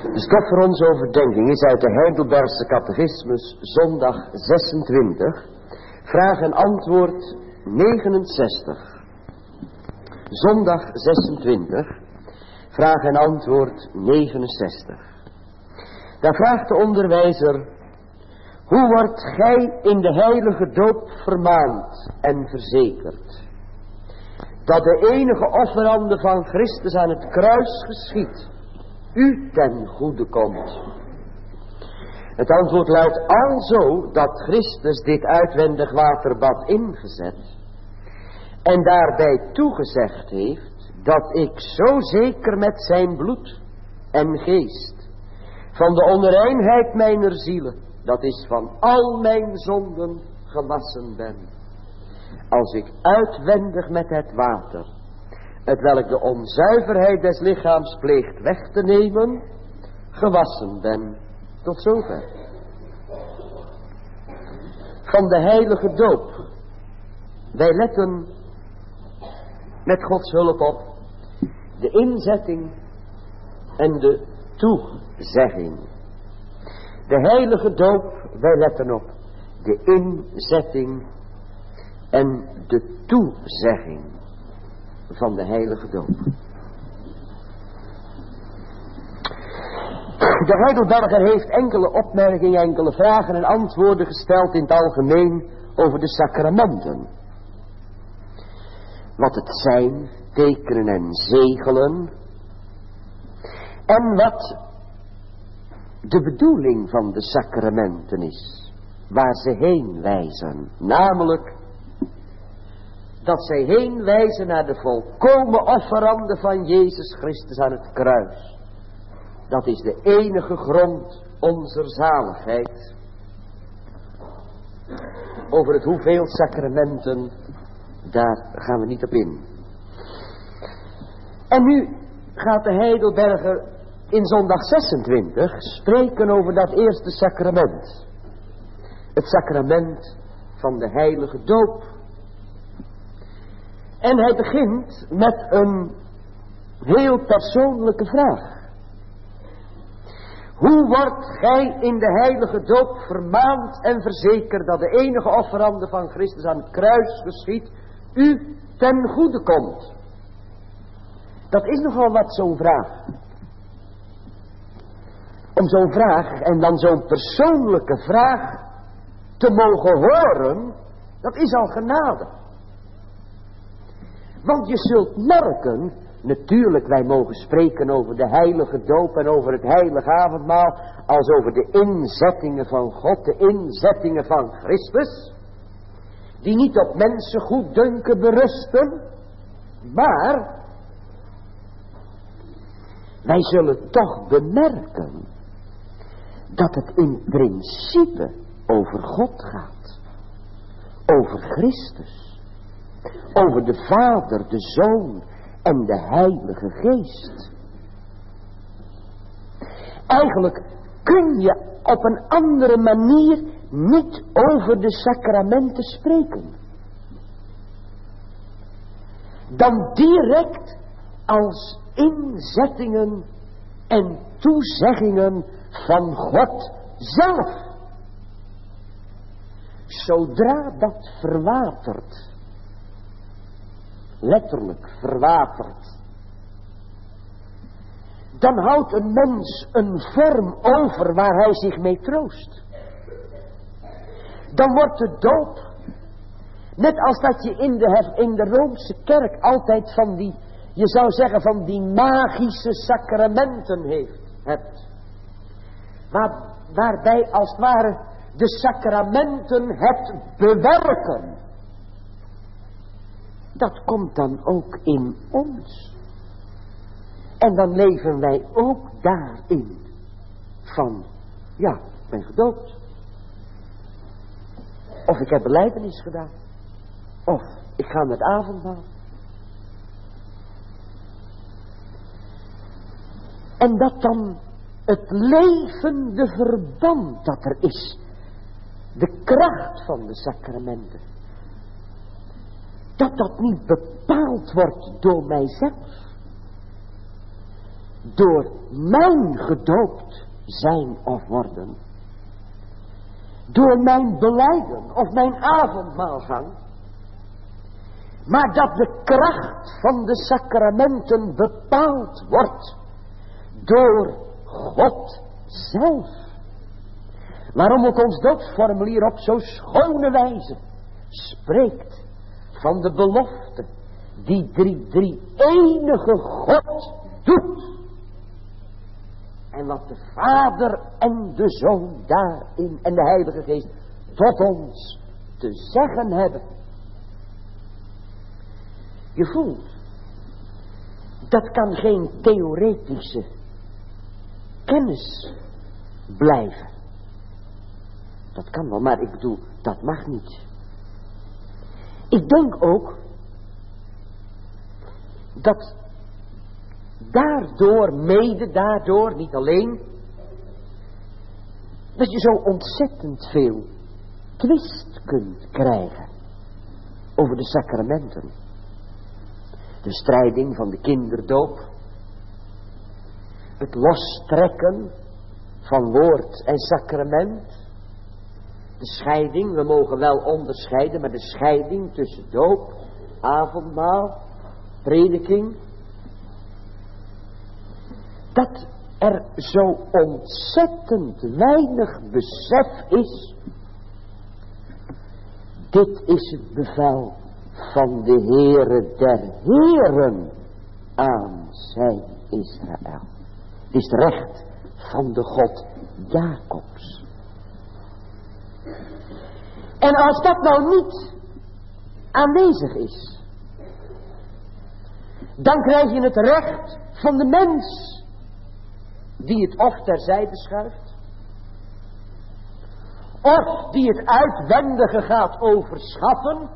De stof voor onze overdenking is uit de Heidelbergse Catechismus, zondag 26, vraag en antwoord 69. Zondag 26, vraag en antwoord 69. Daar vraagt de onderwijzer: hoe wordt gij in de heilige doop vermaand en verzekerd dat de enige offerande van Christus aan het kruis geschiet u ten goede komt? Het antwoord luidt alzo dat Christus dit uitwendig waterbad ingezet en daarbij toegezegd heeft dat ik zo zeker met zijn bloed en geest van de onreinheid mijner zielen, dat is van al mijn zonden, gewassen ben, als ik uitwendig met het water, het welk de onzuiverheid des lichaams pleegt weg te nemen, gewassen ben. Tot zover. Van de heilige doop. Wij letten met Gods hulp op de inzetting en de toezegging. De heilige doop, wij letten op de inzetting en de toezegging van de heilige doop. De Heidelberger heeft enkele opmerkingen, enkele vragen en antwoorden gesteld in het algemeen over de sacramenten. Wat het zijn, tekenen en zegelen. En wat de bedoeling van de sacramenten is, waar ze heen wijzen. Namelijk dat zij heen wijzen naar de volkomen offerande van Jezus Christus aan het kruis. Dat is de enige grond onze zaligheid. Over het hoeveel sacramenten, daar gaan we niet op in. En nu gaat de Heidelberger in zondag 26 spreken over dat eerste sacrament. Het sacrament van de heilige doop. En hij begint met een heel persoonlijke vraag. Hoe wordt gij in de heilige doop vermaand en verzekerd dat de enige offerande van Christus aan het kruis geschiet u ten goede komt? Dat is nogal wat, zo'n vraag. Om zo'n vraag en dan zo'n persoonlijke vraag te mogen horen, dat is al genade. Want je zult merken, natuurlijk wij mogen spreken over de heilige doop en over het heilige avondmaal, als over de inzettingen van God, de inzettingen van Christus, die niet op mensen goeddunken berusten, maar wij zullen toch bemerken dat het in principe over God gaat, over Christus, over de Vader, de Zoon en de Heilige Geest. Eigenlijk kun je op een andere manier niet over de sacramenten spreken dan direct als inzettingen en toezeggingen van God zelf. Zodra dat verwatert, letterlijk verwatert, dan houdt een mens een vorm over waar hij zich mee troost. Dan wordt de doop, net als dat je in de Roomse kerk altijd van die, je zou zeggen van die magische sacramenten hebt. Waarbij als het ware de sacramenten het bewerken. Dat komt dan ook in ons. En dan leven wij ook daarin. Van, ja, ik ben gedoopt. Of ik heb belijdenis gedaan. Of ik ga met avondmaal. En dat dan het levende verband dat er is. De kracht van de sacramenten. Dat dat niet bepaald wordt door mijzelf. door mijn gedoopt zijn of worden, door mijn belijden of mijn avondmaalgang, maar dat de kracht van de sacramenten bepaald wordt door God zelf. Waarom ook ons doodsformulier op zo schone wijze spreekt van de belofte die drie enige God doet. En wat de Vader en de Zoon daarin en de Heilige Geest tot ons te zeggen hebben. Je voelt, dat kan geen theoretische kennis blijven. Dat kan wel, maar ik bedoel, dat mag niet. Ik denk ook dat daardoor, mede daardoor, niet alleen, dat je zo ontzettend veel twist kunt krijgen over de sacramenten. De strijding van de kinderdoop, het lostrekken van woord en sacrament, de scheiding, we mogen wel onderscheiden, maar de scheiding tussen doop, avondmaal, prediking, dat er zo ontzettend weinig besef is. Dit is het bevel van de Heere der Heeren aan zijn Israël. Het is het recht van de God Jacobs. En als dat nou niet aanwezig is, dan krijg je het recht van de mens, die het of terzijde schuift, of die het uitwendige gaat overschatten,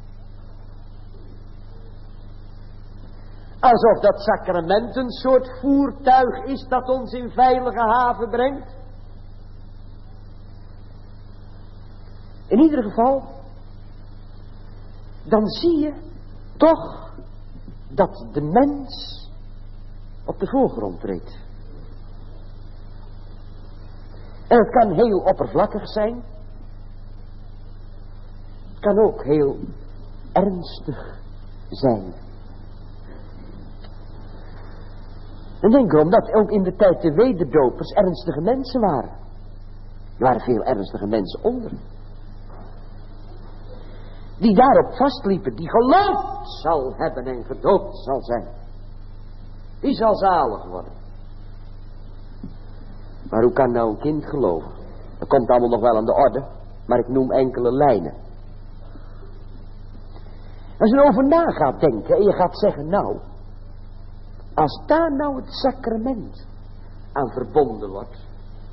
alsof dat sacrament een soort voertuig is dat ons in veilige haven brengt. In ieder geval, dan zie je toch dat de mens op de voorgrond treedt. En het kan heel oppervlakkig zijn. Het kan ook heel ernstig zijn. En denk erom dat ook in de tijd de wederdopers ernstige mensen waren. Er waren veel ernstige mensen onder. Die daarop vastliepen, die geloofd zal hebben en gedoopt zal zijn. Die zal zalig worden. Maar hoe kan nou een kind geloven? Dat komt allemaal nog wel aan de orde, maar ik noem enkele lijnen. Als je erover na gaat denken en je gaat zeggen, nou, als daar nou het sacrament aan verbonden wordt,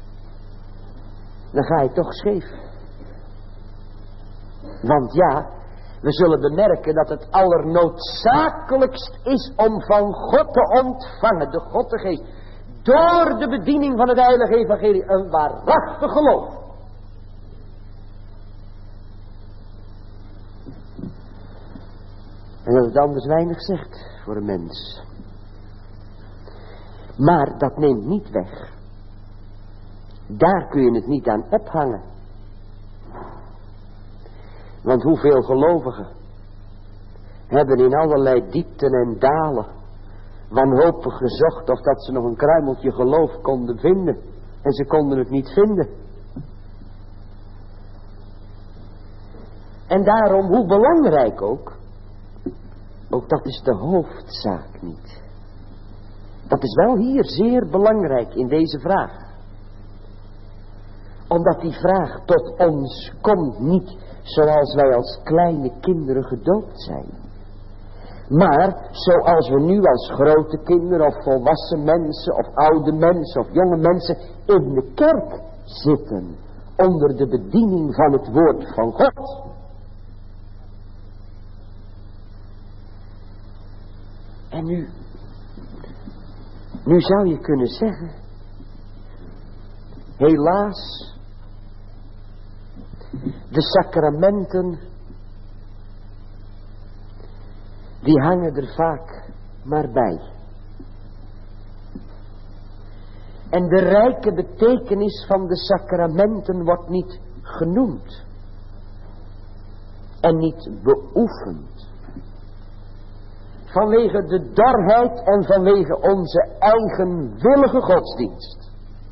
dan ga je toch scheef. Want ja, we zullen bemerken dat het allernoodzakelijkst is om van God te ontvangen, de God de Geest, door de bediening van het heilige evangelie, een waarachtig geloof. En dat het anders weinig zegt voor een mens. Maar dat neemt niet weg. Daar kun je het niet aan ophangen. Want hoeveel gelovigen hebben in allerlei diepten en dalen wanhopig gezocht of dat ze nog een kruimeltje geloof konden vinden. En ze konden het niet vinden. En daarom, hoe belangrijk ook dat is de hoofdzaak niet. Dat is wel hier zeer belangrijk in deze vraag. Omdat die vraag tot ons komt niet zoals wij als kleine kinderen gedoopt zijn. Maar zoals we nu als grote kinderen of volwassen mensen of oude mensen of jonge mensen in de kerk zitten. Onder de bediening van het woord van God. En nu zou je kunnen zeggen, helaas, de sacramenten, die hangen er vaak maar bij. En de rijke betekenis van de sacramenten wordt niet genoemd. En niet beoefend. Vanwege de dorheid en vanwege onze eigenwillige godsdienst.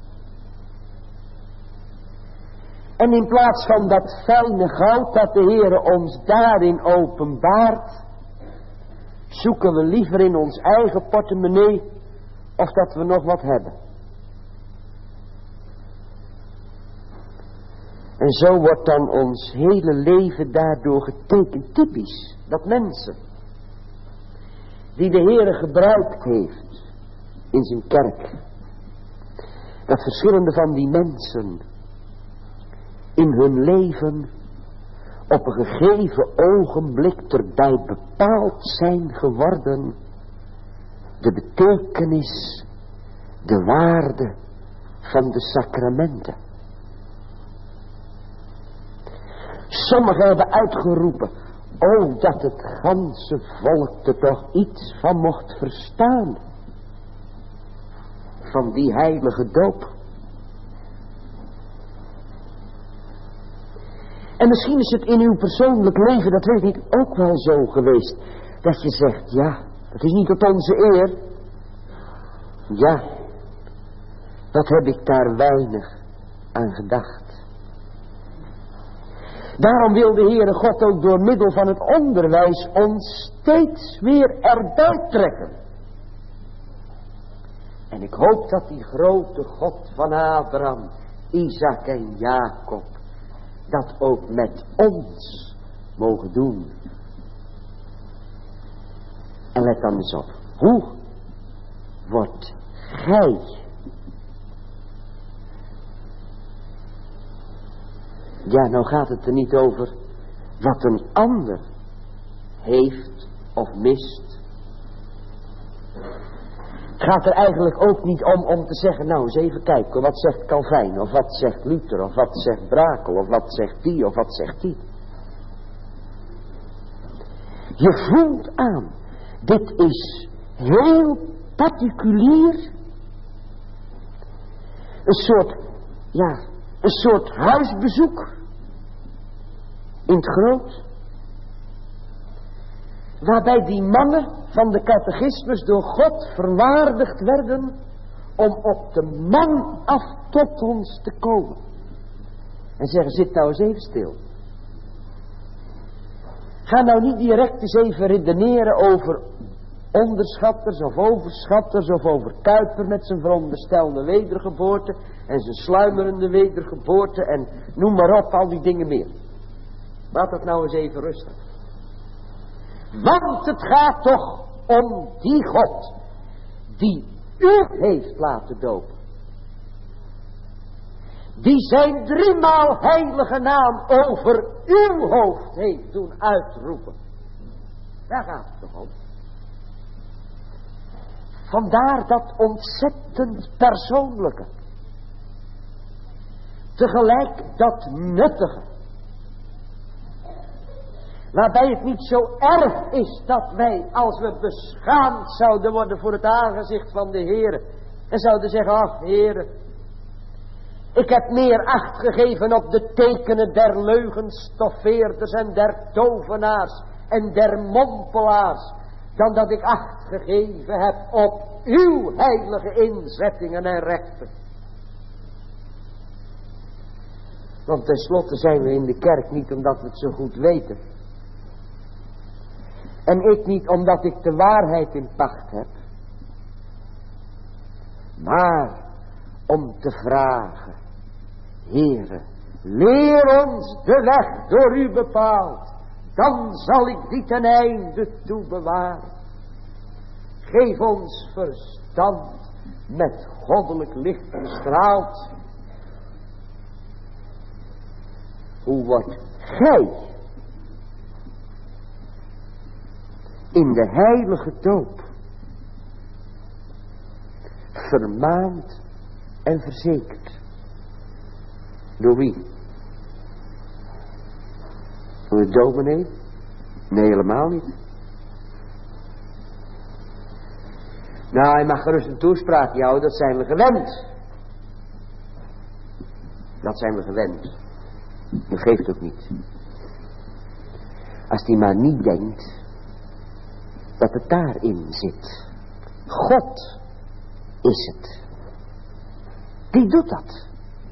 En in plaats van dat fijne goud dat de Heere ons daarin openbaart, zoeken we liever in ons eigen portemonnee of dat we nog wat hebben. En zo wordt dan ons hele leven daardoor getekend. Typisch dat mensen die de Heere gebruikt heeft in zijn kerk, dat verschillende van die mensen in hun leven op een gegeven ogenblik erbij bepaald zijn geworden de betekenis, de waarde van de sacramenten. Sommigen hebben uitgeroepen, oh, dat het ganse volk er toch iets van mocht verstaan. Van die heilige doop. En misschien is het in uw persoonlijk leven, dat weet ik, ook wel zo geweest. Dat je zegt, ja, dat is niet tot onze eer. Ja, dat heb ik daar weinig aan gedacht. Daarom wil de Heere God ook door middel van het onderwijs ons steeds weer erbij trekken. En ik hoop dat die grote God van Abraham, Isaac en Jacob dat ook met ons mogen doen. En let dan eens op. Hoe wordt gij Ja, nou gaat het er niet over wat een ander heeft of mist. Het gaat er eigenlijk ook niet om te zeggen, nou eens even kijken, wat zegt Calvijn, of wat zegt Luther, of wat zegt Brakel, of wat zegt die, of wat zegt die. Je voelt aan, dit is heel particulier, een soort huisbezoek in het groot, waarbij die mannen van de catechismus door God verwaardigd werden om op de man af tot ons te komen. En zeggen, zit nou eens even stil. Ga nou niet direct eens even redeneren over onderschatters of overschatters of over Kuiper met zijn veronderstelde wedergeboorte en zijn sluimerende wedergeboorte en noem maar op, al die dingen meer. Laat dat nou eens even rusten. Want het gaat toch om die God die u heeft laten dopen. Die zijn 3-maal heilige naam over uw hoofd heeft doen uitroepen. Daar gaat het toch om. Vandaar dat ontzettend persoonlijke. Tegelijk dat nuttige. Waarbij het niet zo erg is dat wij, als we beschaamd zouden worden voor het aangezicht van de Heere, en zouden zeggen, ach Heere, ik heb meer acht gegeven op de tekenen der leugenstoffeerders en der tovenaars en der mompelaars, dan dat ik acht gegeven heb op uw heilige inzettingen en rechten. Want tenslotte zijn we in de kerk niet omdat we het zo goed weten. En ik niet omdat ik de waarheid in pacht heb. Maar om te vragen, Heere, leer ons de weg door u bepaald. Dan zal ik die ten einde toe bewaren. Geef ons verstand met goddelijk licht bestraald. Hoe wordt gij in de heilige doop vermaand en verzekerd? Door wie? Door de dominee? Nee, helemaal niet. Nou, hij mag gerust een toespraakje houden, dat zijn we gewend. Dat zijn we gewend. Dat geeft ook niet. Als die maar niet denkt dat het daarin zit. God is het. Die doet dat.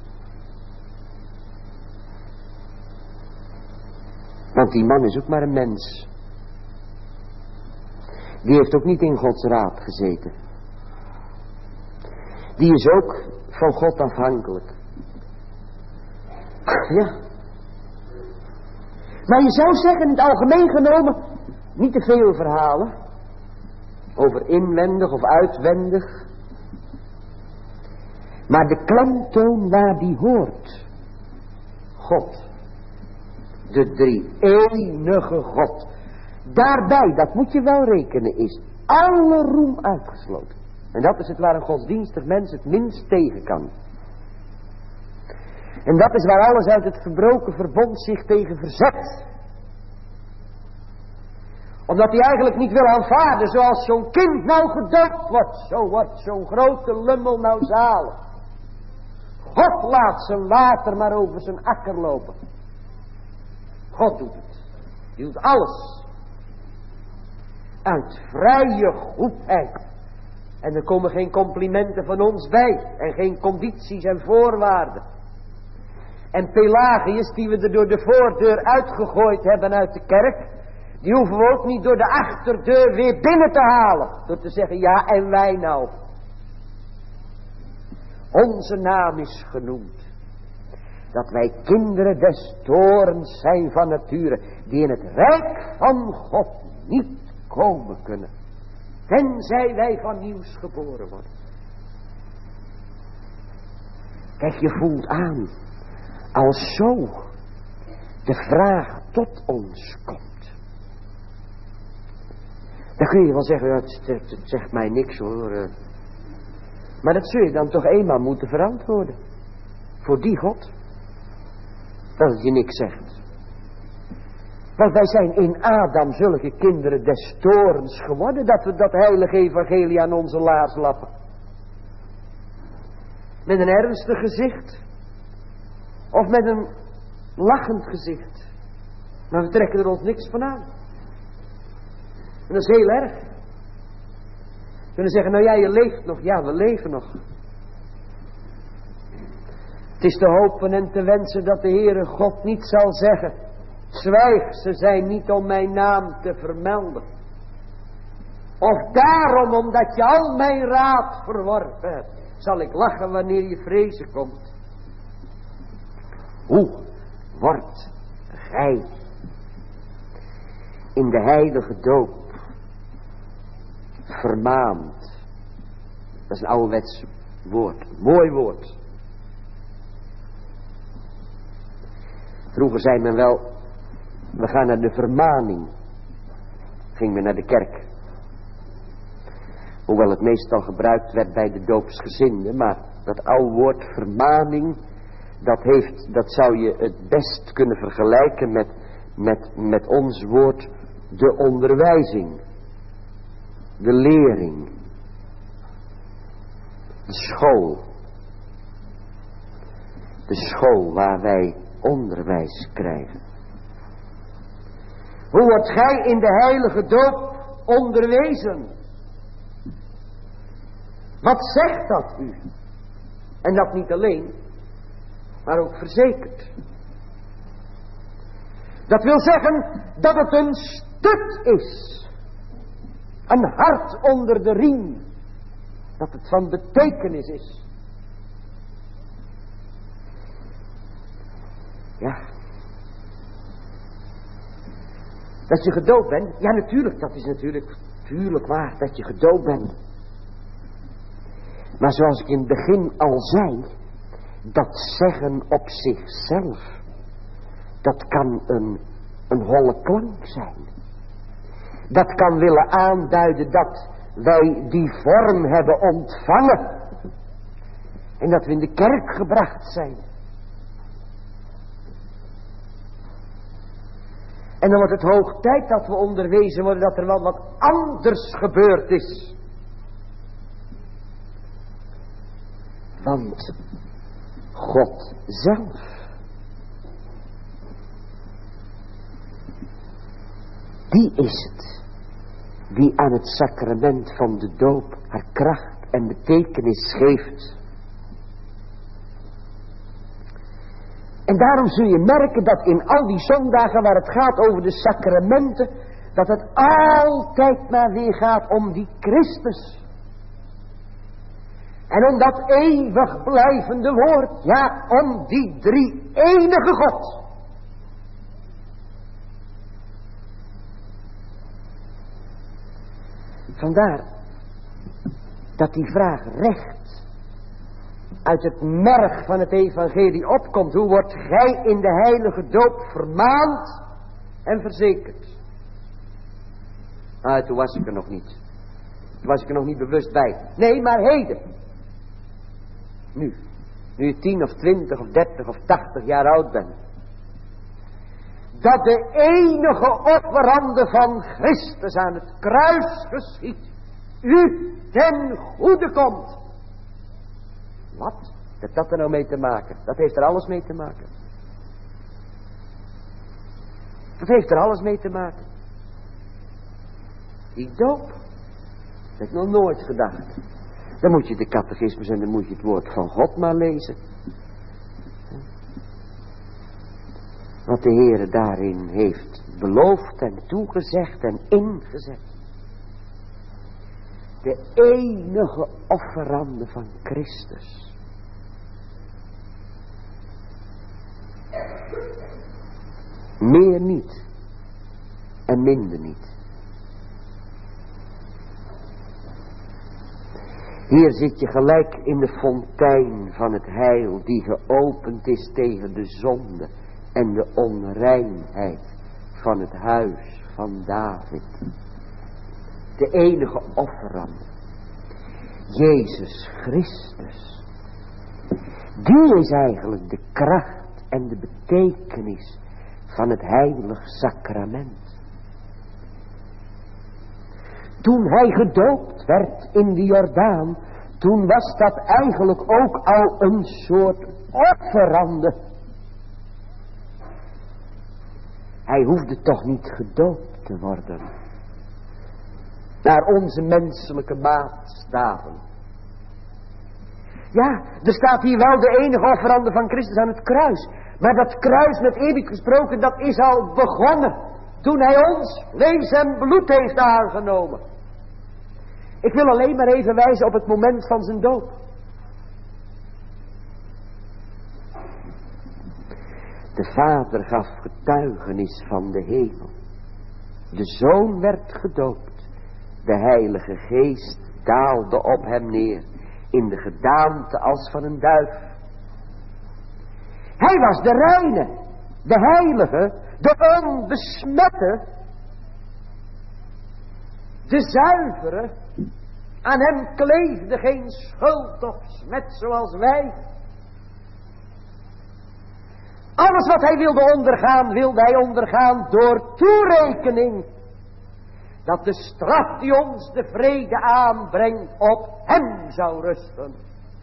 Want die man is ook maar een mens. Die heeft ook niet in Gods raad gezeten. Die is ook van God afhankelijk. Ja. Maar je zou zeggen, in het algemeen genomen, niet te veel verhalen. Over inwendig of uitwendig. Maar de klemtoon waar die hoort. God. De drie-enige God. Daarbij, dat moet je wel rekenen, is alle roem uitgesloten. En dat is het waar een godsdienstig mens het minst tegen kan. En dat is waar alles uit het verbroken verbond zich tegen verzet. Omdat hij eigenlijk niet wil aanvaarden zoals zo'n kind nou gedoopt wordt. Zo wordt zo'n grote lummel nou zalig. God laat zijn water maar over zijn akker lopen. God doet het. Die doet alles. Uit vrije goedheid. En er komen geen complimenten van ons bij. En geen condities en voorwaarden. En Pelagius die we er door de voordeur uitgegooid hebben uit de kerk. Die hoeven we ook niet door de achterdeur weer binnen te halen. Door te zeggen ja en wij nou. Onze naam is genoemd. Dat wij kinderen des torens zijn van nature. Die in het rijk van God niet komen kunnen. Tenzij wij van nieuws geboren worden. Kijk, je voelt aan. Als zo de vraag tot ons komt. Dan kun je wel zeggen, ja, het zegt mij niks hoor. Maar dat zul je dan toch eenmaal moeten verantwoorden. Voor die God. Dat het je niks zegt. Want wij zijn in Adam zulke kinderen des torens geworden. Dat we dat heilige evangelie aan onze laars lappen. Met een ernstig gezicht. Of met een lachend gezicht. Maar we trekken er ons niks van aan. En dat is heel erg. We kunnen zeggen, nou ja, je leeft nog. Ja, we leven nog. Het is te hopen en te wensen dat de Heere God niet zal zeggen. Zwijg, ze zijn niet om mijn naam te vermelden. Of daarom, omdat je al mijn raad verworpen hebt, zal ik lachen wanneer je vrezen komt. Hoe wordt gij in de heilige doop vermaand? Dat is een ouderwets woord, een mooi woord. Vroeger zei men wel, we gaan naar de vermaning. Ging men naar de kerk. Hoewel het meestal gebruikt werd bij de doopsgezinden, maar dat oude woord vermaning, dat zou je het best kunnen vergelijken met ons woord de onderwijzing. De lering. De school. De school waar wij onderwijs krijgen. Hoe wordt gij in de heilige doop onderwezen? Wat zegt dat u? En dat niet alleen, maar ook verzekerd. Dat wil zeggen dat het een stut is. Een hart onder de riem. Dat het van betekenis is. Ja. Dat je gedoopt bent. Ja, natuurlijk, dat is natuurlijk waar dat je gedoopt bent. Maar zoals ik in het begin al zei, dat zeggen op zichzelf, dat kan een holle klank zijn. Dat kan willen aanduiden dat wij die vorm hebben ontvangen. En dat we in de kerk gebracht zijn. En dan wordt het hoog tijd dat we onderwezen worden dat er wel wat anders gebeurd is. Want God zelf. Die is het, die aan het sacrament van de doop haar kracht en betekenis geeft. En daarom zul je merken dat in al die zondagen waar het gaat over de sacramenten, dat het altijd maar weer gaat om die Christus. En om dat eeuwig blijvende woord, ja, om die drie enige God. Vandaar dat die vraag recht uit het merg van het evangelie opkomt. Hoe wordt gij in de heilige doop vermaand en verzekerd? Toen was ik er nog niet. Toen was ik er nog niet bewust bij. Nee, maar heden. Nu je 10 of 20 of 30 of 80 jaar oud bent. Dat de enige offerande van Christus aan het kruis geschiet, u ten goede komt. Wat? Heeft dat er nou mee te maken? Dat heeft er alles mee te maken. Dat heeft er alles mee te maken. Die doop. Dat heb ik nog nooit gedacht. Dan moet je de catechismus en dan moet je het woord van God maar lezen. Wat de Heere daarin heeft beloofd en toegezegd en ingezet. De enige offerande van Christus. Meer niet en minder niet. Hier zit je gelijk in de fontein van het heil die geopend is tegen de zonde en de onreinheid van het huis van David. De enige offerande. Jezus Christus. Die is eigenlijk de kracht en de betekenis van het heilig sacrament. Toen hij gedoopt werd in de Jordaan, toen was dat eigenlijk ook al een soort offerande. Hij hoefde toch niet gedoopt te worden. Naar onze menselijke maatstaven. Ja, er staat hier wel de enige offerande van Christus aan het kruis. Maar dat kruis, met eerlijk gesproken, dat is al begonnen. Toen hij ons vlees en bloed heeft aangenomen. Ik wil alleen maar even wijzen op het moment van zijn doop. De Vader gaf getuigenis van de hemel. De Zoon werd gedoopt. De Heilige Geest daalde op hem neer. In de gedaante als van een duif. Hij was de reine. De heilige. De onbesmette. De zuivere. Aan hem kleefde geen schuld of smet zoals wij. Alles wat hij wilde ondergaan door toerekening. Dat de straf die ons de vrede aanbrengt op hem zou rusten.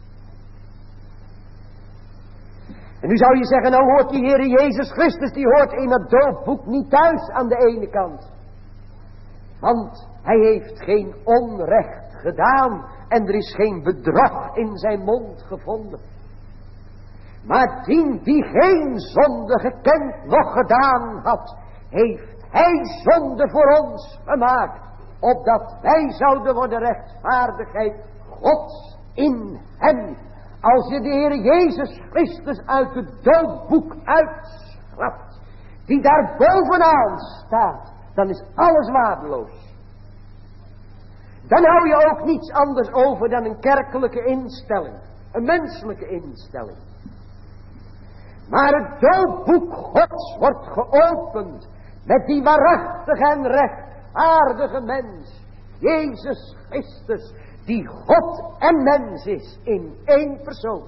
En nu zou je zeggen, nou hoort die Heere Jezus Christus, die hoort in het doopboek niet thuis aan de ene kant. Want hij heeft geen onrecht gedaan en er is geen bedrog in zijn mond gevonden. Maar die geen zonde gekend nog gedaan had, heeft hij zonde voor ons gemaakt, opdat wij zouden worden rechtvaardigheid Gods in hem. Als je de Heer Jezus Christus uit het doopboek uitschrapt, die daar bovenaan staat, dan is alles waardeloos. Dan hou je ook niets anders over dan een kerkelijke instelling, een menselijke instelling. Maar het doopboek Gods wordt geopend met die waarachtige en rechtvaardige mens, Jezus Christus, die God en mens is in één persoon.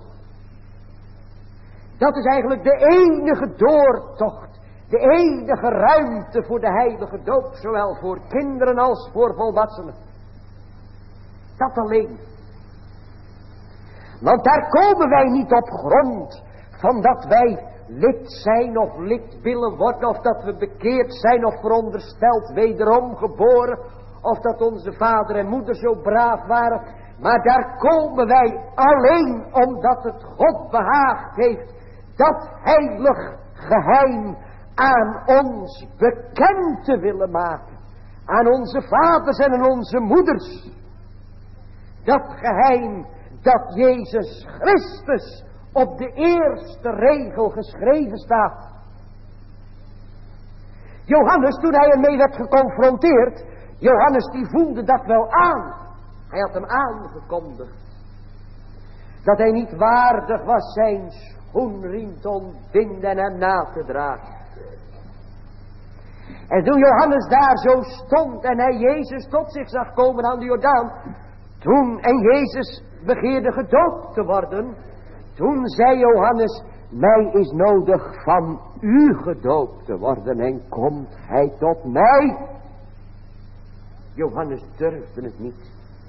Dat is eigenlijk de enige doortocht, de enige ruimte voor de heilige doop, zowel voor kinderen als voor volwassenen. Dat alleen. Want daar komen wij niet op grond van dat wij lid zijn of lid willen worden, of dat we bekeerd zijn of verondersteld wederom geboren, of dat onze vader en moeder zo braaf waren. Maar daar komen wij alleen omdat het God behaagd heeft dat heilig geheim aan ons bekend te willen maken. Aan onze vaders en aan onze moeders. Dat geheim dat Jezus Christus op de eerste regel geschreven staat. Johannes, toen hij ermee werd geconfronteerd, Johannes die voelde dat wel aan. Hij had hem aangekondigd. Dat hij niet waardig was zijn schoenriem te ontbinden en hem na te dragen. En toen Johannes daar zo stond en hij Jezus tot zich zag komen aan de Jordaan. Toen en Jezus begeerde gedoopt te worden. Toen zei Johannes, mij is nodig van u gedoopt te worden en komt hij tot mij. Johannes durfde het niet.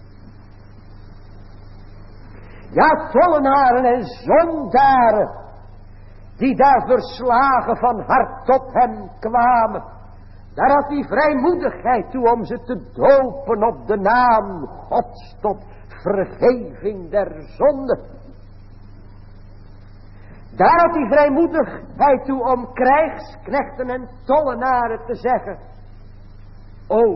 Ja, tollenaren en zondaren, die daar verslagen van hart tot hem kwamen. Daar had hij vrijmoedigheid toe om ze te dopen op de naam Gods tot vergeving der zonde. Daar had hij vrijmoedigheid toe om krijgsknechten en tollenaren te zeggen: O,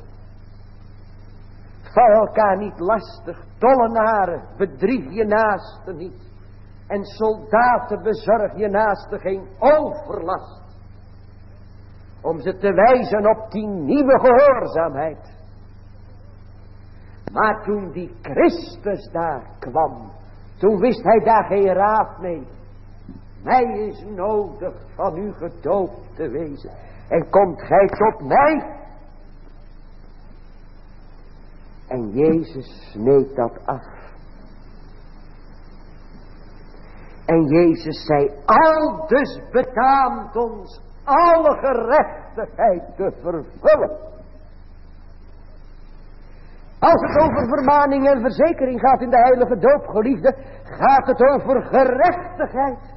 val elkaar niet lastig, tollenaren, bedrieg je naaste niet. En soldaten, bezorg je naaste geen overlast. Om ze te wijzen op die nieuwe gehoorzaamheid. Maar toen die Christus daar kwam, toen wist hij daar geen raad mee. Mij is nodig van u gedoopt te wezen. En komt gij tot mij? En Jezus sneed dat af. En Jezus zei, aldus betaamt ons alle gerechtigheid te vervullen. Als het over vermaning en verzekering gaat in de heilige doop, geliefde, gaat het over gerechtigheid.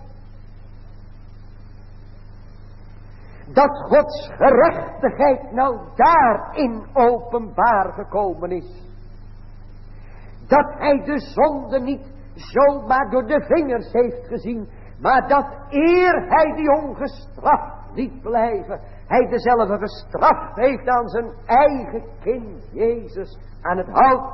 Dat Gods gerechtigheid nou daarin openbaar gekomen is. Dat hij de zonde niet zomaar door de vingers heeft gezien, maar dat eer hij die ongestraft liet blijven, hij dezelfde gestraft heeft aan zijn eigen kind Jezus aan het hout.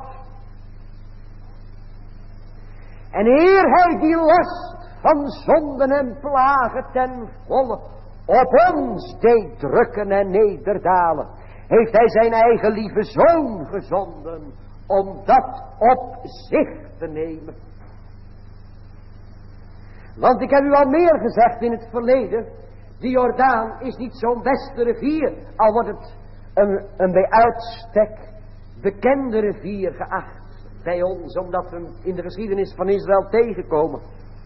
En eer hij die last van zonden en plagen ten volle op ons deed drukken en nederdalen, heeft hij zijn eigen lieve zoon gezonden om dat op zich te nemen. Want ik heb u al meer gezegd in het verleden, die Jordaan is niet zo'n beste rivier, al wordt het een bij uitstek bekende rivier geacht bij ons, omdat we hem in de geschiedenis van Israël tegenkomen.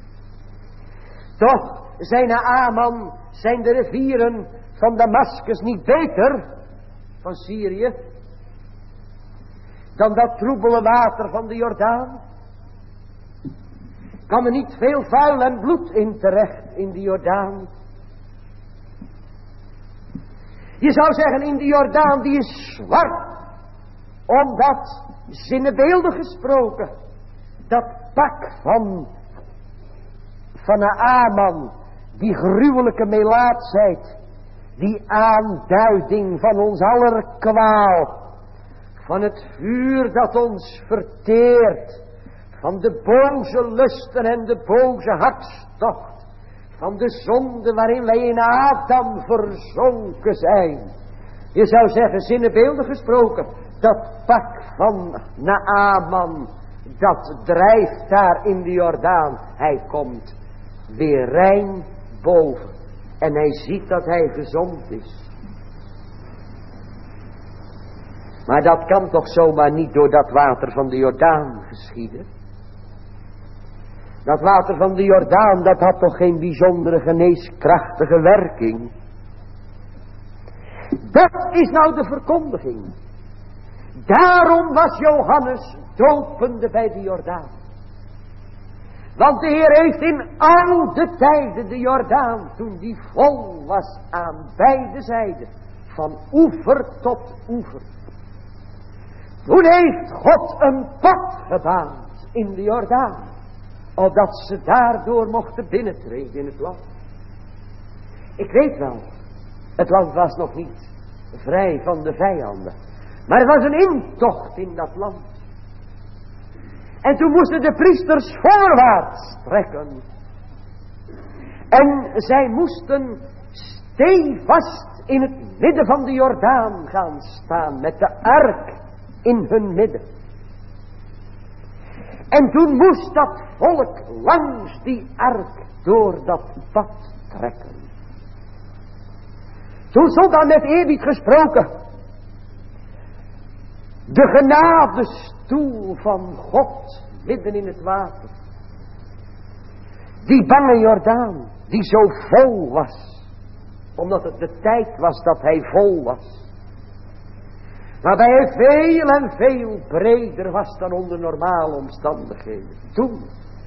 Toch zijn na Aman zijn de rivieren van Damascus niet beter, van Syrië, dan dat troebele water van de Jordaan. Kan er niet veel vuil en bloed in terecht in de Jordaan. Je zou zeggen, in de Jordaan die is zwart, omdat, zinnebeeldig gesproken, dat pak van Naaman, die gruwelijke melaatsheid, die aanduiding van ons aller kwaal, van het vuur dat ons verteert, van de boze lusten en de boze hartstocht, van de zonde waarin wij in Adam verzonken zijn. Je zou zeggen, zinnebeeldig gesproken, dat pak van Naaman, dat drijft daar in de Jordaan. Hij komt weer rein boven en hij ziet dat hij gezond is. Maar dat kan toch zomaar niet door dat water van de Jordaan geschieden? Dat water van de Jordaan, dat had toch geen bijzondere geneeskrachtige werking? Dat is nou de verkondiging. Daarom was Johannes dopende bij de Jordaan. Want de Heer heeft in oude tijden de Jordaan, toen die vol was aan beide zijden, van oever tot oever. Toen heeft God een pad gebaand in de Jordaan, opdat ze daardoor mochten binnentreden in het land. Ik weet wel, het land was nog niet vrij van de vijanden, maar er was een intocht in dat land. En toen moesten de priesters voorwaarts trekken. En zij moesten stevast in het midden van de Jordaan gaan staan, met de ark in hun midden. En toen moest dat volk langs die ark door dat pad trekken. Toen stond daar met eerbied gesproken de genadestoel van God midden in het water. Die bange Jordaan, die zo vol was, omdat het de tijd was dat hij vol was. Waarbij hij veel en veel breder was dan onder normale omstandigheden. Toen.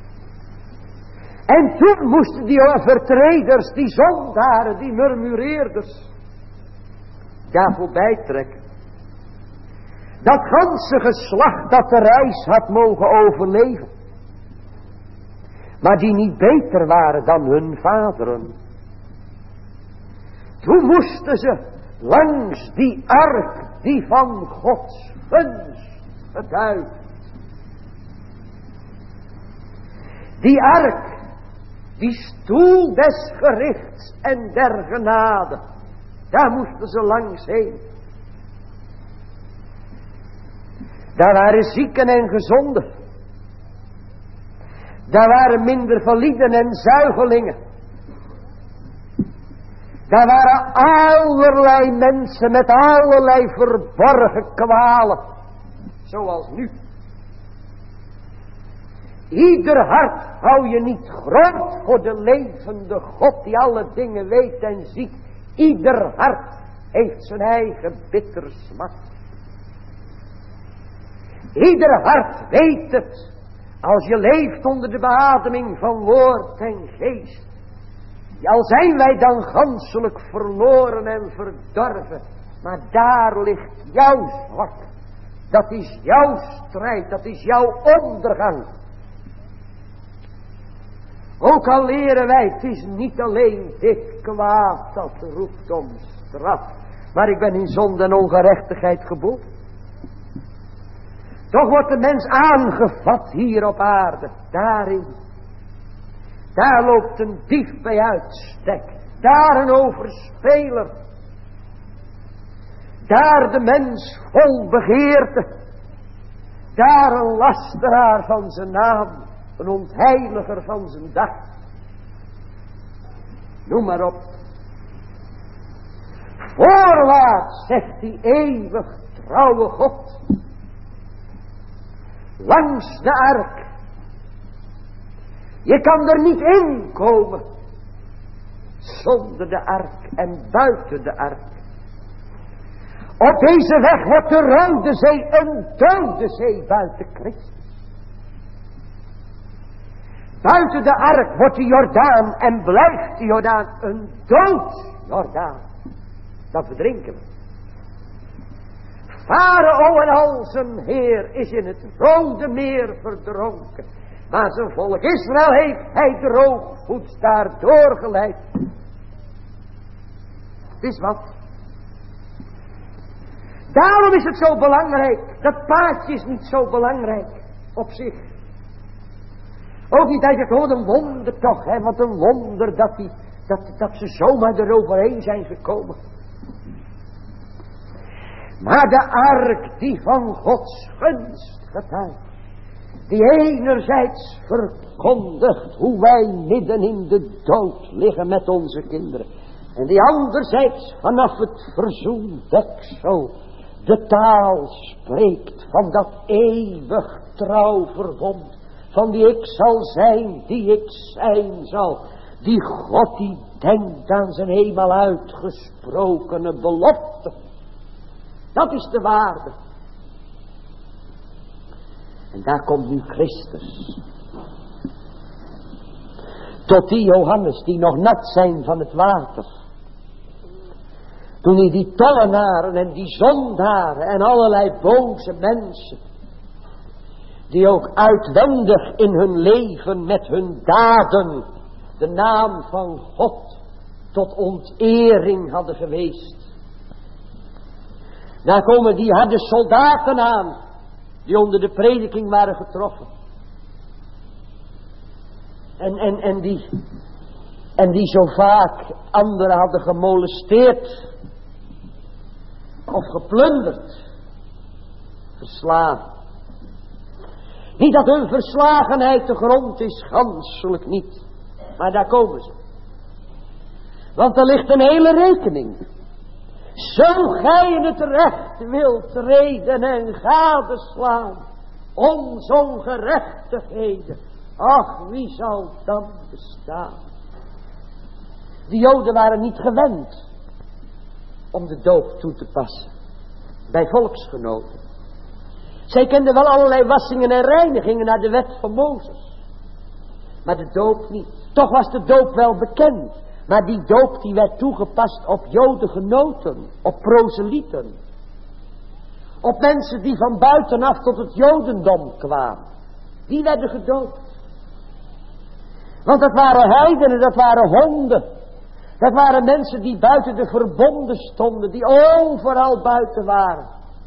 En toen moesten die overtreders, die zondaren, die murmureerders, daar voorbij trekken. Dat ganse geslacht dat de reis had mogen overleven. Maar die niet beter waren dan hun vaderen. Toen moesten ze langs die ark die van Gods gunst getuigt. Die ark, die stoel des gerichts en der genade. Daar moesten ze langs heen. Daar waren zieken en gezonden. Daar waren minder validen en zuigelingen. Daar waren allerlei mensen met allerlei verborgen kwalen. Zoals nu. Ieder hart hou je niet groot voor de levende God die alle dingen weet en ziet. Ieder hart heeft zijn eigen bitter smart. Ieder hart weet het, als je leeft onder de beademing van woord en geest. Al zijn wij dan ganselijk verloren en verdorven, maar daar ligt jouw zwak. Dat is jouw strijd, dat is jouw ondergang. Ook al leren wij, het is niet alleen dit kwaad dat roept om straf, maar ik ben in zonde en ongerechtigheid geboren. Toch wordt de mens aangevat hier op aarde. Daarin. Daar loopt een dief bij uitstek. Daar een overspeler. Daar de mens vol begeerte. Daar een lasteraar van zijn naam. Een ontheiliger van zijn dag. Noem maar op. Voorwaarts, zegt die eeuwig trouwe God. Langs de ark. Je kan er niet in komen zonder de ark en buiten de ark. Op deze weg wordt de Rode Zee een dode zee buiten Christus. Buiten de ark wordt de Jordaan en blijft de Jordaan een dood Jordaan. Dat verdrinken we. Farao en al zijn heer is in het Rode Meer verdronken. Maar zijn volk Israël heeft hij droogvoets daardoor geleid. Het is wat. Daarom is het zo belangrijk. Dat paadje is niet zo belangrijk op zich. Ook niet dat je het hoort, een wonder toch. Hè? Wat een wonder dat ze zomaar eroverheen zijn gekomen. Maar de ark die van Gods gunst getuigt. Die enerzijds verkondigt hoe wij midden in de dood liggen met onze kinderen. En die anderzijds vanaf het verzoendeksel de taal spreekt van dat eeuwig trouw verbond. Van die ik zal zijn, die ik zijn zal. Die God die denkt aan zijn eenmaal uitgesprokene belofte. Dat is de waarde. En daar komt nu Christus. Tot die Johannes die nog nat zijn van het water. Toen hij die tollenaren en die zondaren en allerlei boze mensen, die ook uitwendig in hun leven met hun daden de naam van God tot ontering hadden geweest. Daar komen die harde soldaten aan, die onder de prediking waren getroffen. En die zo vaak anderen hadden gemolesteerd of geplunderd, verslagen. Niet dat hun verslagenheid de grond is, ganselijk niet. Maar daar komen ze. Want er ligt een hele rekening. Zo gij in het recht wilt treden en gadeslaan om zo'n gerechtigheden. Ach, wie zal dan bestaan? De Joden waren niet gewend om de doop toe te passen bij volksgenoten. Zij kenden wel allerlei wassingen en reinigingen naar de wet van Mozes. Maar de doop niet. Toch was de doop wel bekend. Maar die doop die werd toegepast op Jodengenoten, op proselieten. Op mensen die van buitenaf tot het Jodendom kwamen. Die werden gedoopt. Want dat waren heidenen, dat waren honden. Dat waren mensen die buiten de verbonden stonden, die overal buiten waren.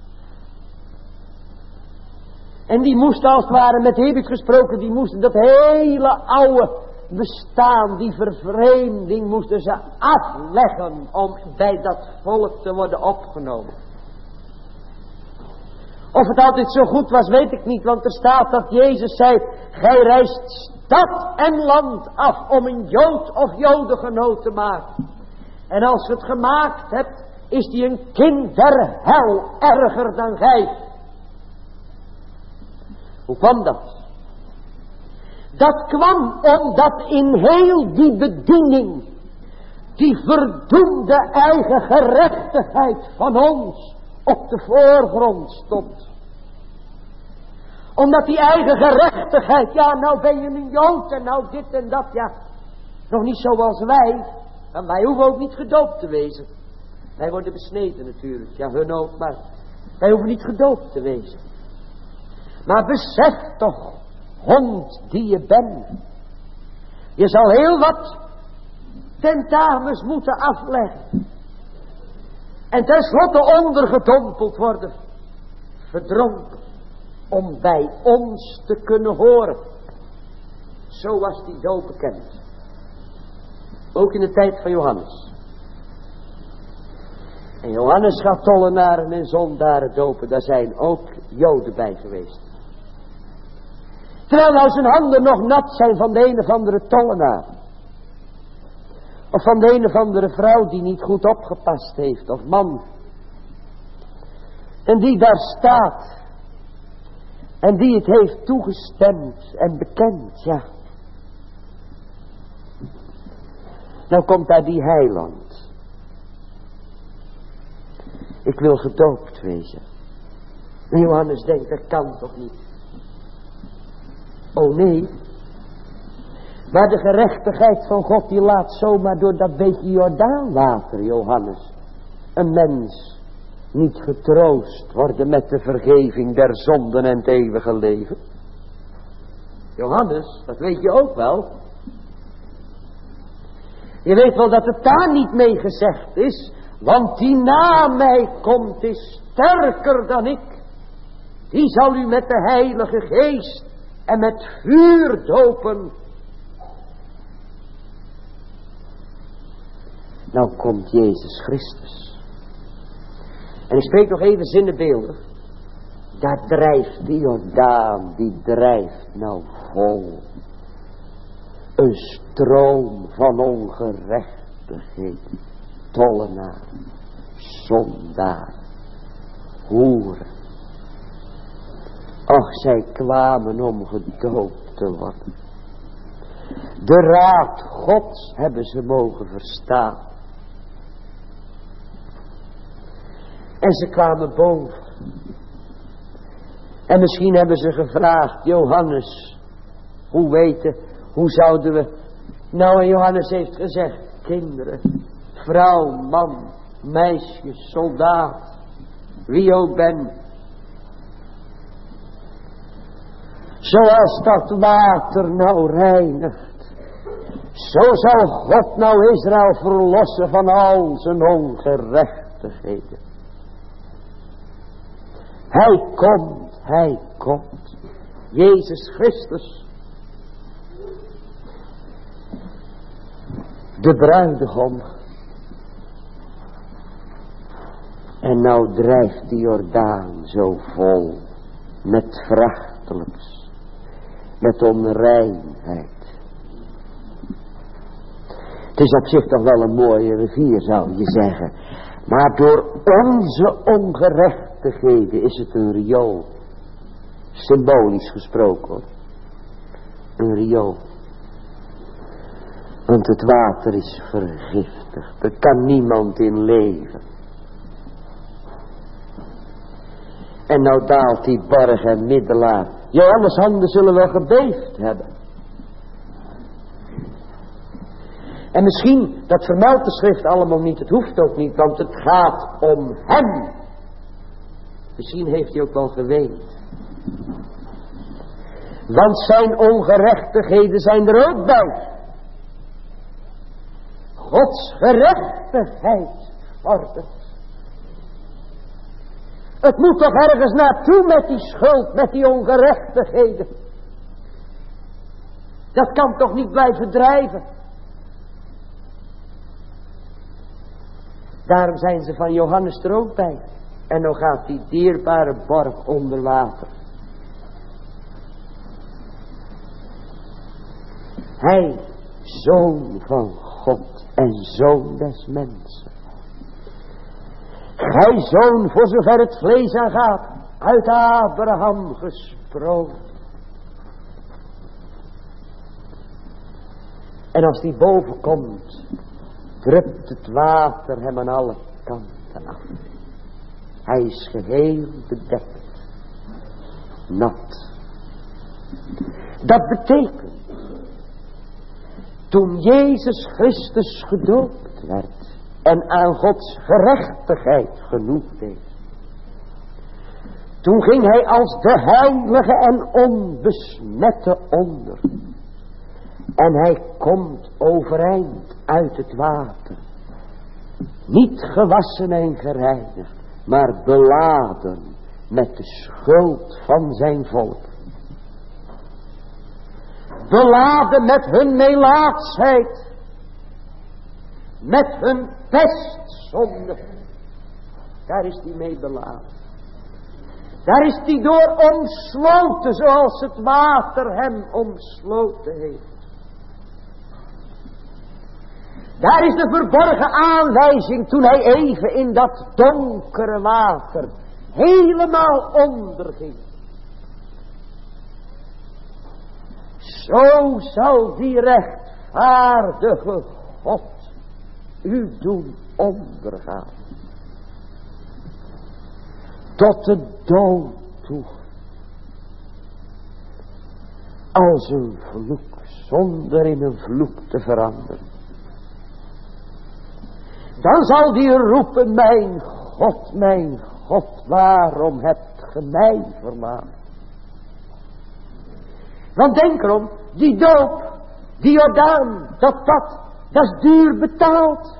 En die moesten als het ware, met Hebreeuws gesproken, die moesten dat hele oude bestaan, die vervreemding, moesten ze afleggen om bij dat volk te worden opgenomen. Of het altijd zo goed was, weet ik niet, want er staat dat Jezus zei, gij reist stad en land af om een Jood of Jodengenoot te maken. En als je het gemaakt hebt, is die een kind der hel erger dan gij. Hoe kwam dat? Dat kwam omdat in heel die bediening die verdoemde eigen gerechtigheid van ons op de voorgrond stond. Omdat die eigen gerechtigheid, ja nou ben je een Jood en nou dit en dat, ja. Nog niet zoals wij, en wij hoeven ook niet gedoopt te wezen. Wij worden besneden natuurlijk, ja hun ook, maar wij hoeven niet gedoopt te wezen. Maar besef toch, hond die je bent. Je zal heel wat tentamens moeten afleggen. En tenslotte ondergedompeld worden. Verdronken. Om bij ons te kunnen horen. Zo was die doop bekend. Ook in de tijd van Johannes. En Johannes gaat tollenaren en zondaren dopen. Daar zijn ook Joden bij geweest. Terwijl nou zijn handen nog nat zijn van de een of andere tollenaar. Of van de een of andere vrouw die niet goed opgepast heeft. Of man. En die daar staat. En die het heeft toegestemd en bekend. Ja. Nou komt daar die heiland. Ik wil gedoopt wezen. En Johannes denkt, dat kan toch niet. Oh nee. Maar de gerechtigheid van God die laat zomaar door dat beetje Jordaanwater, Johannes, een mens niet getroost worden met de vergeving der zonden en het eeuwige leven. Johannes, dat weet je ook wel. Je weet wel dat het daar niet mee gezegd is, want die na mij komt is sterker dan ik. Die zal u met de Heilige Geest en met vuur dopen. Nou komt Jezus Christus. En ik spreek nog even zinnebeeldig. Daar drijft die Jordaan, die drijft nou vol. Een stroom van ongerechtigheid. Tollenaar, zondaar, hoeren. Och, zij kwamen om gedoopt te worden. De raad Gods hebben ze mogen verstaan. En ze kwamen boven. En misschien hebben ze gevraagd, Johannes, hoe zouden we Nou, en Johannes heeft gezegd, kinderen, vrouw, man, meisje, soldaat, wie ook ben. Zoals dat water nou reinigt, zo zal God nou Israël verlossen van al zijn ongerechtigheden. Hij komt, Jezus Christus. De bruidegom. En nou drijft die Jordaan zo vol met verachtelijks, met onreinheid. Het is op zich toch wel een mooie rivier, zou je zeggen. Maar door onze ongerechtigheden is het een riool. Symbolisch gesproken hoor. Een riool. Want het water is vergiftigd. Er kan niemand in leven. En nou daalt die borg en middelaar. Johannes' handen zullen wel gebeefd hebben. En misschien, dat vermeldt de schrift allemaal niet. Het hoeft ook niet, want het gaat om hem. Misschien heeft hij ook wel geweend. Want zijn ongerechtigheden zijn er ook bij. Gods gerechtigheid vordert. Het moet toch ergens naartoe met die schuld, met die ongerechtigheden. Dat kan toch niet blijven drijven. Daarom zijn ze van Johannes er ook bij. En dan gaat die dierbare borg onder water. Hij, zoon van God en zoon des mensen. Gij zoon, voor zover het vlees aangaat, uit Abraham gesproken. En als die boven komt, drupt het water hem aan alle kanten af. Hij is geheel bedekt, nat. Dat betekent, toen Jezus Christus gedoopt werd en aan Gods gerechtigheid genoegd heeft, toen ging hij als de heilige en onbesmette onder. En hij komt overeind uit het water. Niet gewassen en gereinigd, maar beladen met de schuld van zijn volk. Beladen met hun melaatsheid. Met hun pestzonde. Daar is hij mee beladen. Daar is hij door omsloten, zoals het water hem omsloten heeft. Daar is de verborgen aanwijzing toen hij even in dat donkere water helemaal onderging. Zo zal die rechtvaardige God u doen ondergaan. Tot de dood toe. Als een vloek, zonder in een vloek te veranderen. Dan zal die roepen, mijn God, waarom hebt ge mij verlaten? Want denk erom, die doop, die Jordaan, dat pad, dat is duur betaald.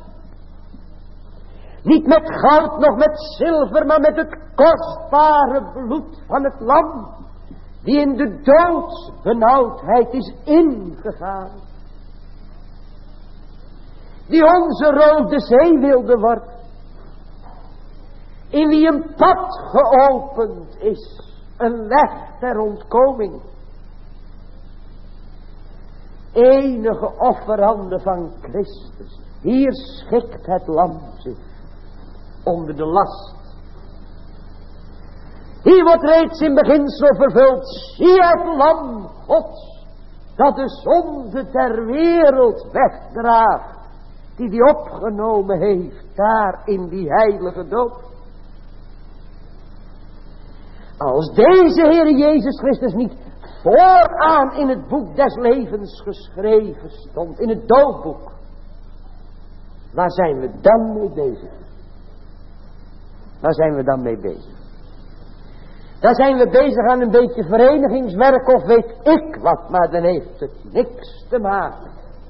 Niet met goud, nog met zilver, maar met het kostbare bloed van het lam, die in de doodsbenauwdheid is ingegaan. Die onze rode zee wilde worden. In wie een pad geopend is. Een weg ter ontkoming. Enige offerande van Christus. Hier schikt het lam zich. Onder de last. Hier wordt reeds in beginsel vervuld. Zie het lam Gods. Dat de zonde ter wereld wegdraagt. Die opgenomen heeft daar in die heilige doop. Als deze Heer Jezus Christus niet vooraan in het boek des levens geschreven stond, in het doopboek. Waar zijn we dan mee bezig? Waar zijn we dan mee bezig? Daar zijn we bezig aan een beetje verenigingswerk of weet ik wat, maar dan heeft het niks te maken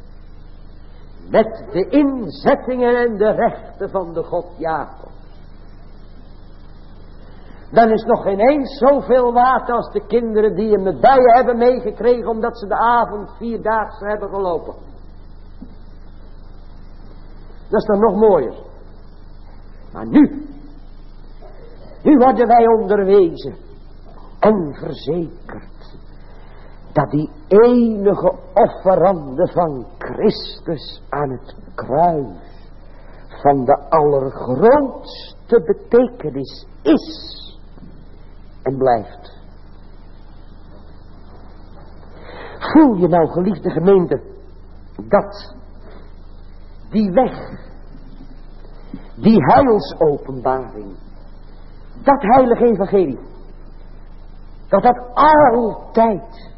met de inzettingen en de rechten van de God Jacob. Dan is nog geen eens zoveel waard als de kinderen die een medaille hebben meegekregen omdat ze de avond 4-daagse hebben gelopen. Dat is dan nog mooier. Maar nu worden wij onderwezen en verzekerd dat die enige offerande van Christus aan het kruis van de allergrootste betekenis is en blijft. Voel je nou, geliefde gemeente, dat die weg, die heilsopenbaring, dat heilige evangelie, dat altijd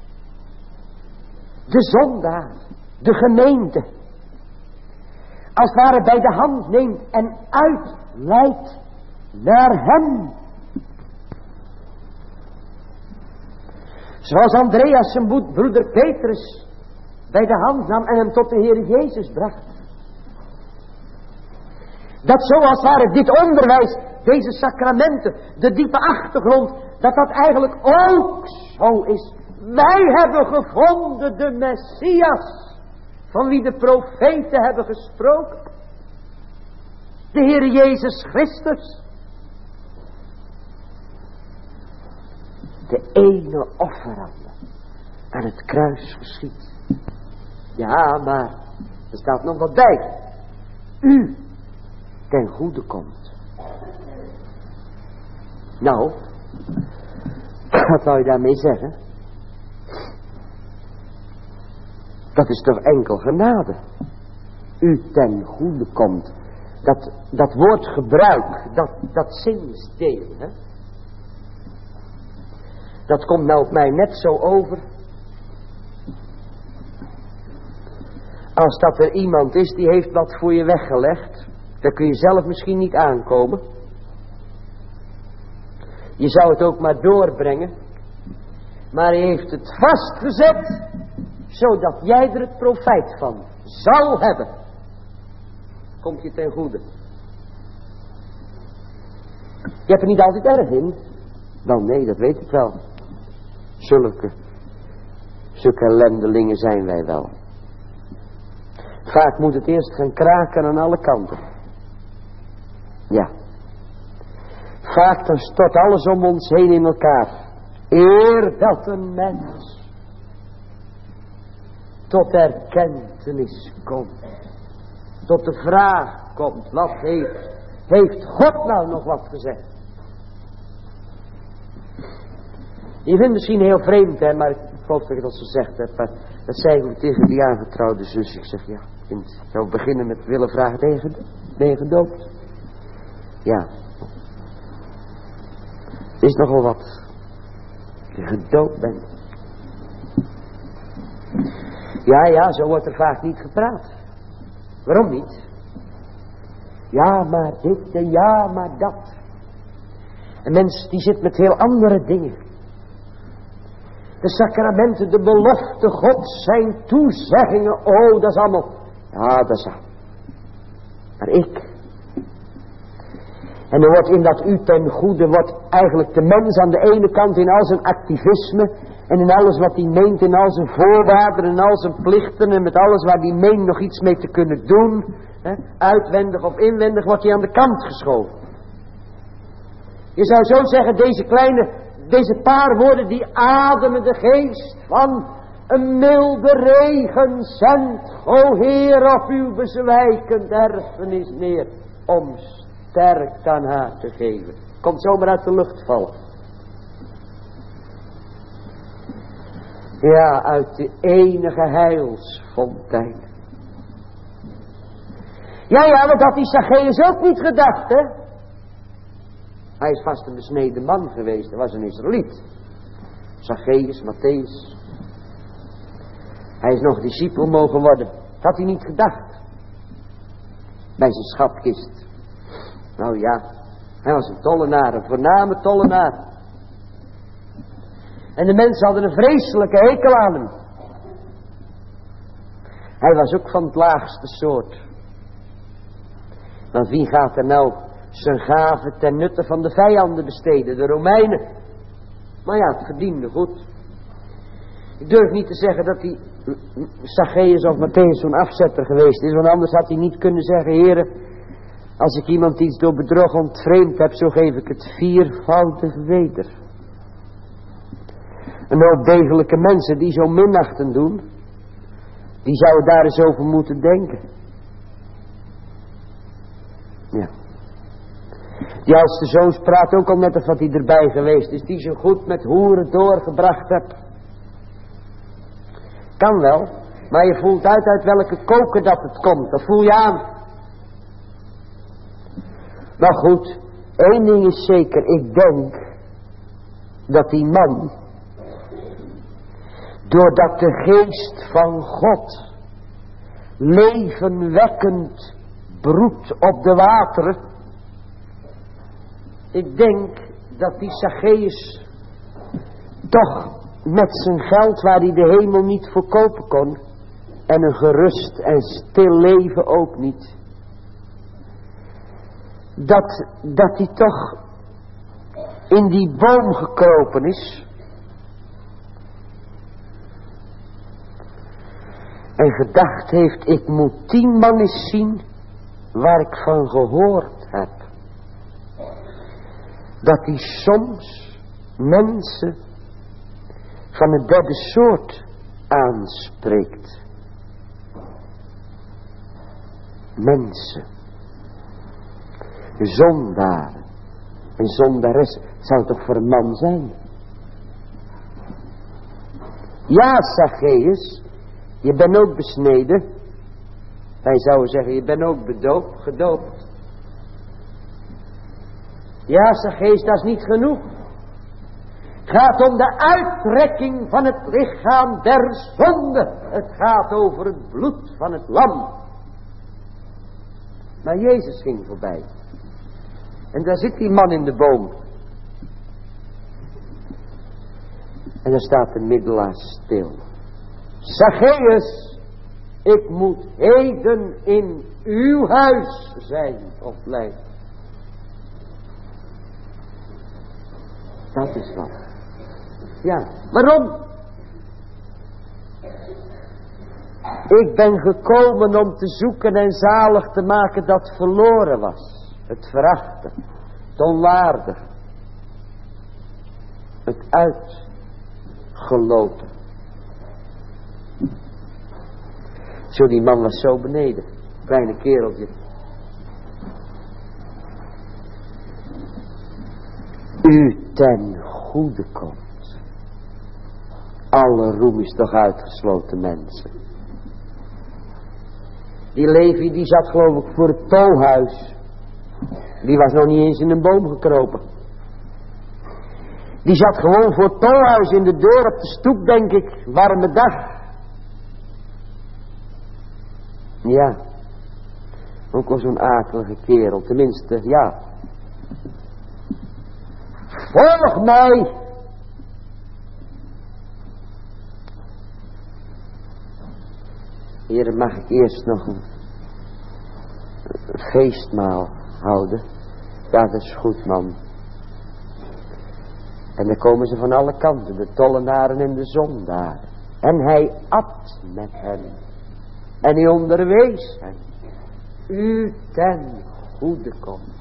de zondaar, de gemeente, als het ware bij de hand neemt en uitleidt naar hem. Zoals Andreas zijn broeder Petrus bij de hand nam en hem tot de Heer Jezus bracht. Dat zoals het ware dit onderwijs, deze sacramenten, de diepe achtergrond, dat eigenlijk ook zo is. Wij hebben gevonden de Messias, van wie de profeten hebben gesproken. De Heer Jezus Christus. De ene offerande aan het kruis geschiet. Ja, maar er staat nog wat bij. U ten goede komt. Nou, wat zou je daarmee zeggen? Dat is toch enkel genade. U ten goede komt. Dat woordgebruik, dat zinsdeel, hè? Dat komt nou op mij net zo over als dat er iemand is die heeft wat voor je weggelegd. Daar kun je zelf misschien niet aankomen. Je zou het ook maar doorbrengen. Maar hij heeft het vastgezet, zodat jij er het profijt van zou hebben. Komt je ten goede. Je hebt er niet altijd erg in. Wel nee, dat weet ik wel. Zulke ellendelingen zijn wij wel. Vaak moet het eerst gaan kraken aan alle kanten. Ja. Vaak dan stort alles om ons heen in elkaar. Eer dat een mens tot erkentenis komt. Tot de vraag komt, wat heeft God nou nog wat gezegd? Je vindt misschien heel vreemd, hè, maar ik geloof dat ik dat zo gezegd heb. Maar dat zei ik tegen die aangetrouwde zus. Ik zeg, ja, kind, ik zou beginnen met willen vragen, ben je gedoopt? Ja. Het is nogal wat. Je gedoopt bent. Ja, zo wordt er vaak niet gepraat. Waarom niet? Ja, maar dit en ja, maar dat. Een mens die zit met heel andere dingen. De sacramenten, de belofte Gods, zijn toezeggingen. Oh, dat is allemaal. Ja, dat is allemaal. Maar ik. En er wordt in dat u ten goede, wordt eigenlijk de mens aan de ene kant in al zijn activisme. En in alles wat hij meent, in al zijn voorwaarden en al zijn plichten. En met alles waar hij meent nog iets mee te kunnen doen. Hè, uitwendig of inwendig, wordt hij aan de kant geschoven. Je zou zo zeggen, deze paar woorden die ademen de geest van een milde regen zendt, o Heer, op uw bezwijkend erfenis neer, om sterk aan haar te geven. Komt zomaar uit de lucht vallen. Ja, uit de enige heilsfontein. Ja, want dat die Zacchaeus ook niet gedacht, hè? Hij is vast een besneden man geweest, hij was een Israëliet. Zacchaeus, Matthäus. Hij is nog discipel mogen worden. Dat had hij niet gedacht. Bij zijn schatkist. Nou ja, hij was een tollenaar, een voorname tollenaar. En de mensen hadden een vreselijke hekel aan hem. Hij was ook van het laagste soort. Want wie gaat er nou zijn gaven ten nutte van de vijanden besteden? De Romeinen. Maar ja, het verdiende goed. Ik durf niet te zeggen dat hij Zacchaeus of Matthäus zo'n afzetter geweest is. Want anders had hij niet kunnen zeggen: Heere, als ik iemand iets door bedrog ontvreemd heb, zo geef ik het viervoudig weder. Een hoop degelijke mensen die zo minachten doen, die zouden daar eens over moeten denken. Ja. Die oudste zoons praat ook al net of wat hij erbij geweest is, die zo goed met hoeren doorgebracht hebt. Kan wel, maar je voelt uit welke koker dat het komt. Dat voel je aan. Maar goed, één ding is zeker. Ik denk dat die man, doordat de geest van God levenwekkend broedt op de wateren, ik denk dat die Zacchaeus toch met zijn geld, waar hij de hemel niet voor kopen kon, en een gerust en stil leven ook niet, dat hij toch in die boom gekropen is en gedacht heeft: ik moet die man eens zien waar ik van gehoord heb, dat hij soms mensen van het derde soort aanspreekt. Mensen. Zondaren. Een zondares zou toch voor een man zijn? Ja, Zacchaeus, je bent ook besneden. Wij zouden zeggen, je bent ook gedoopt. Ja, Zacchaeus, dat is niet genoeg. Het gaat om de uittrekking van het lichaam der zonde. Het gaat over het bloed van het lam. Maar Jezus ging voorbij. En daar zit die man in de boom. En daar staat de middelaar stil. Zacchaeus, ik moet heden in uw huis zijn of blijven. Dat is wat. Ja, waarom? Ik ben gekomen om te zoeken en zalig te maken dat verloren was. Het verachten, het onwaardig, het uitgelopen. Zo, die man was zo beneden, kleine kereltje. U ten goede komt. Alle roem is toch uitgesloten, mensen. Die Levi, die zat geloof ik voor het tolhuis. Die was nog niet eens in een boom gekropen. Die zat gewoon voor het tolhuis in de deur op de stoep, denk ik. Warme dag. Ja. Ook al zo'n akelige kerel. Tenminste, ja. Volg mij. Heer, mag ik eerst nog een feestmaal houden? Ja, dat is goed, man. En dan komen ze van alle kanten, de tollenaren en de zondaren. En hij at met hen. En hij onderwees hen. U ten goede komt.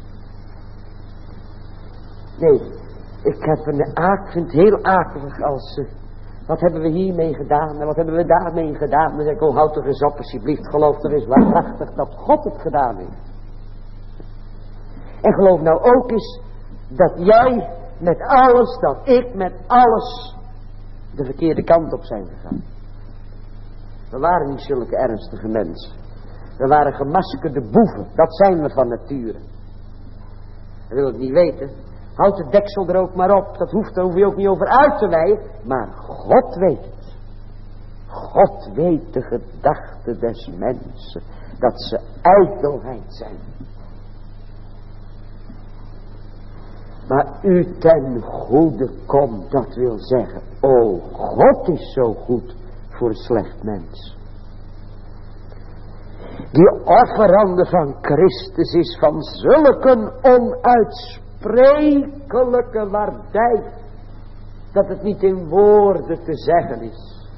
Nee, ik vind het heel akelig als wat hebben we hiermee gedaan en wat hebben we daarmee gedaan. Dan zeg ik, oh, houd toch eens op alsjeblieft. Geloof er eens waarachtig dat God het gedaan heeft. En geloof nou ook eens dat jij met alles, dat ik met alles de verkeerde kant op zijn gegaan. We waren niet zulke ernstige mensen. We waren gemaskerde boeven. Dat zijn we van nature. Je wil het niet weten. Houd de deksel er ook maar op. Dat hoeft, daar hoef je ook niet over uit te wijden. Maar God weet het. God weet de gedachten des mensen. Dat ze ijdelheid zijn. Maar u ten goede komt, dat wil zeggen. O, God is zo goed voor een slecht mens. Die offerande van Christus is van zulke onuitsprekelijke waardij, dat het niet in woorden te zeggen is.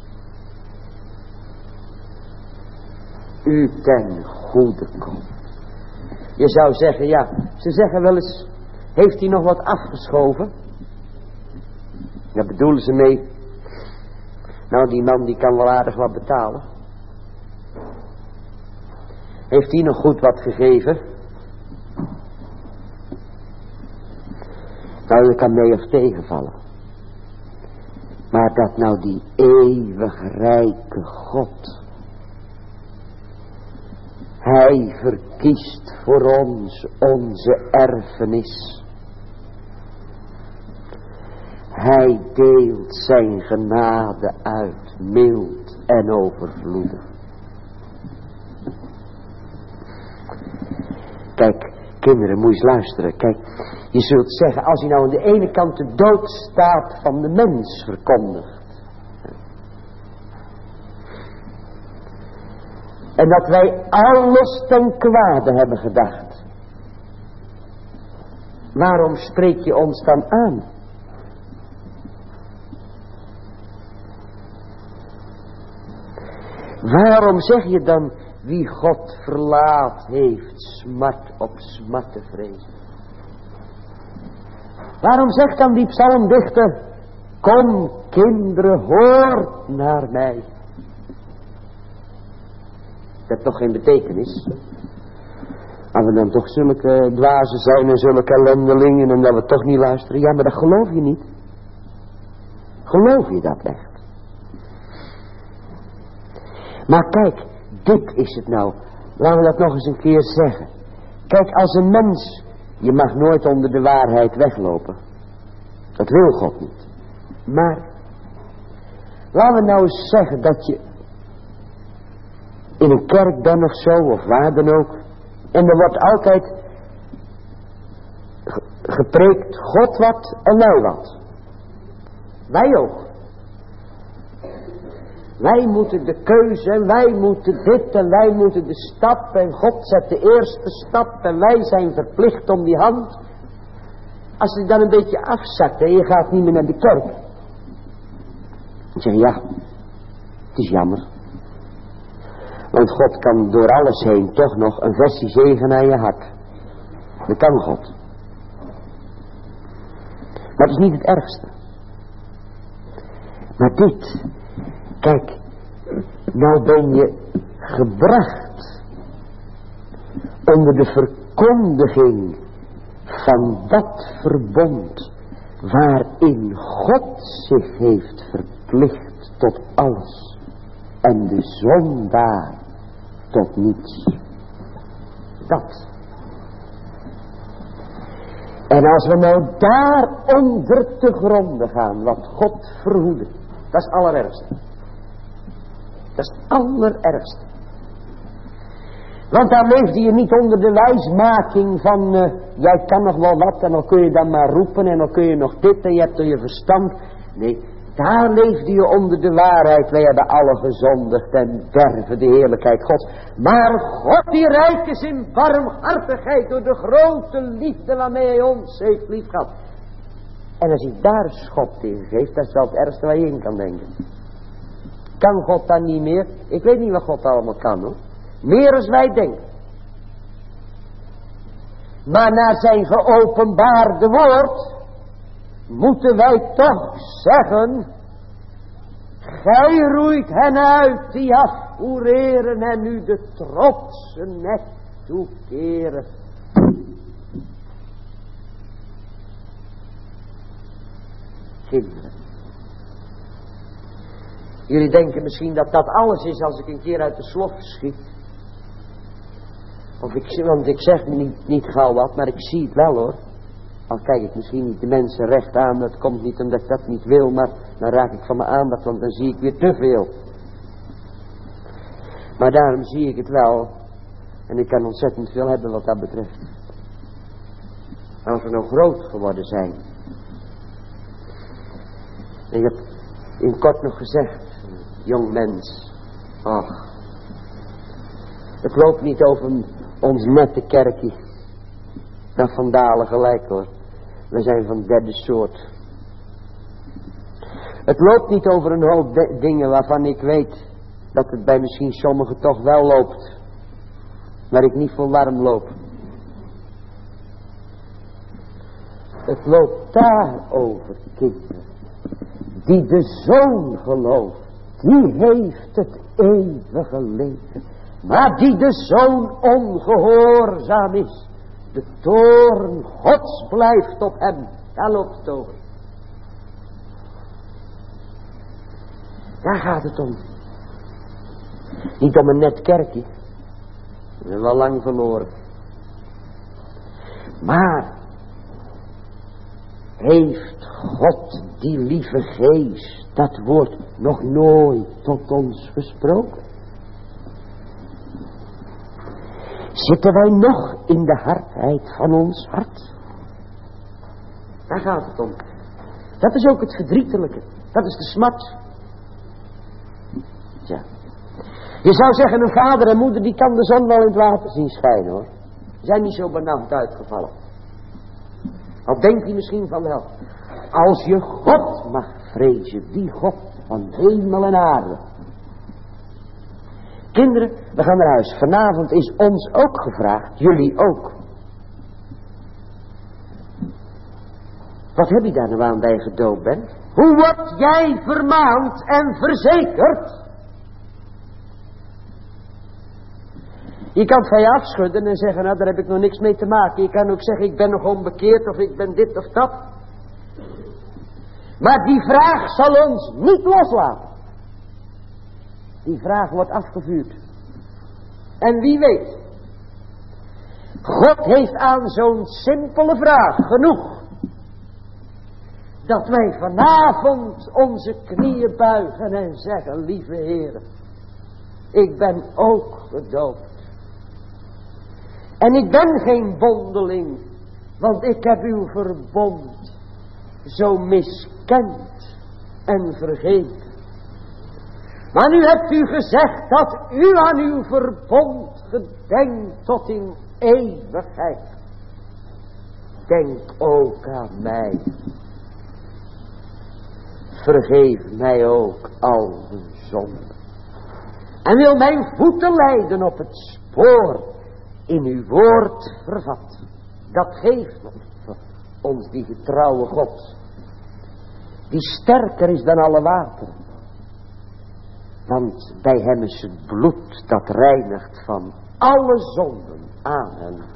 U ten goede komt. Je zou zeggen, ja, ze zeggen wel eens, heeft hij nog wat afgeschoven? Daar bedoelen ze mee. Nou, die man die kan wel aardig wat betalen. Heeft hij nog goed wat gegeven? Nou, je kan mee of tegenvallen. Maar dat nou die eeuwig rijke God. Hij verkiest voor ons onze erfenis. Hij deelt zijn genade uit, mild en overvloedig. Kijk, kinderen, moet je eens luisteren. Kijk, je zult zeggen, als je nou aan de ene kant de doodstaat van de mens verkondigt. En dat wij alles ten kwade hebben gedacht. Waarom spreek je ons dan aan? Waarom zeg je dan, wie God verlaat heeft, smart op smart te vrezen? Waarom zegt dan die psalmdichter, kom kinderen, hoort naar mij. Dat heeft toch geen betekenis? Als we dan toch zulke dwazen zijn en zulke ellendelingen en dat we toch niet luisteren. Ja, maar dat geloof je niet. Geloof je dat echt? Maar kijk, dit is het nou. Laten we dat nog eens een keer zeggen. Kijk, als een mens, je mag nooit onder de waarheid weglopen. Dat wil God niet. Maar, laten we nou eens zeggen dat je in een kerk bent of zo, of waar dan ook. En er wordt altijd gepreekt, God wat en wij wat. Wij ook. Wij moeten de keuze, wij moeten dit en wij moeten de stap. En God zet de eerste stap en wij zijn verplicht om die hand. Als je dan een beetje afzakt en je gaat niet meer naar de kerk. Dan zeg je, ja, het is jammer. Want God kan door alles heen toch nog een versie zegen aan je hart. Dat kan God. Maar het is niet het ergste. Maar dit, kijk, nou ben je gebracht onder de verkondiging van dat verbond waarin God zich heeft verplicht tot alles en de zondaar tot niets. Dat. En als we nou daaronder te gronden gaan, wat God verhoede, dat is het allerergste. Dat is het allerergste. Want dan leefde je niet onder de wijsmaking van, jij kan nog wel wat en dan kun je dan maar roepen en dan kun je nog dit en je hebt er je verstand. Nee, daar leefde je onder de waarheid. Wij hebben alle gezondigd en derven de heerlijkheid Gods. Maar God die rijk is in barmhartigheid door de grote liefde waarmee hij ons heeft liefgehad. En als hij daar een schop tegen geeft, dat is wel het ergste waar je in kan denken. Kan God dan niet meer? Ik weet niet wat God allemaal kan hoor. Meer als wij denken. Maar naar zijn geopenbaarde woord moeten wij toch zeggen, gij roeit hen uit die afvoereren en nu de trotse net toekeren. Kinderen. Jullie denken misschien dat dat alles is als ik een keer uit de slof schiet. Want ik zeg niet gauw wat, maar ik zie het wel hoor. Al kijk ik misschien niet de mensen recht aan, dat komt niet omdat ik dat niet wil, maar dan raak ik van mijn aandacht, want dan zie ik weer te veel. Maar daarom zie ik het wel, en ik kan ontzettend veel hebben wat dat betreft. Als we nou groot geworden zijn. Ik heb in kort nog gezegd, jong mens, ach, het loopt niet over ons nette kerkje. Dat vandalen gelijk hoor. We zijn van derde soort. Het loopt niet over een hoop dingen waarvan ik weet dat het bij misschien sommigen toch wel loopt. Maar ik niet voor warm loop. Het loopt daarover, kinderen. Die de Zoon gelooft, die heeft het eeuwige leven. Maar die de Zoon ongehoorzaam is, de toorn Gods blijft op hem. Daar loopt het over. Daar gaat het om. Niet om een net kerkje. Dat hebben we al lang verloren. Maar heeft God die lieve geest dat woord nog nooit tot ons gesproken? Zitten wij nog in de hardheid van ons hart? Daar gaat het om. Dat is ook het verdrietelijke. Dat is de smart. Ja. Je zou zeggen, een vader en moeder die kan de zon wel in het water zien schijnen hoor. Die zijn niet zo benauwd uitgevallen. Al denkt hij misschien van wel. Als je God mag vrezen, die God van hemel en aarde. Kinderen, we gaan naar huis. Vanavond is ons ook gevraagd, jullie ook. Wat heb je daar nou aan bij je gedoopt bent? Hoe word jij vermaand en verzekerd? Je kan het van je afschudden en zeggen, nou daar heb ik nog niks mee te maken. Je kan ook zeggen, ik ben nog onbekeerd of ik ben dit of dat. Maar die vraag zal ons niet loslaten. Die vraag wordt afgevuurd. En wie weet. God heeft aan zo'n simpele vraag genoeg. Dat wij vanavond onze knieën buigen en zeggen, lieve Heer, ik ben ook gedoopt. En ik ben geen bondeling, want ik heb uw verbond zo miskend en vergeten. Maar nu hebt u gezegd dat u aan uw verbond gedenkt tot in eeuwigheid. Denk ook aan mij. Vergeef mij ook al mijn zonden. En wil mijn voeten leiden op het spoor in uw woord vervat. Dat geeft ons die getrouwe God. Die sterker is dan alle water. Want bij hem is het bloed dat reinigt van alle zonden. Amen.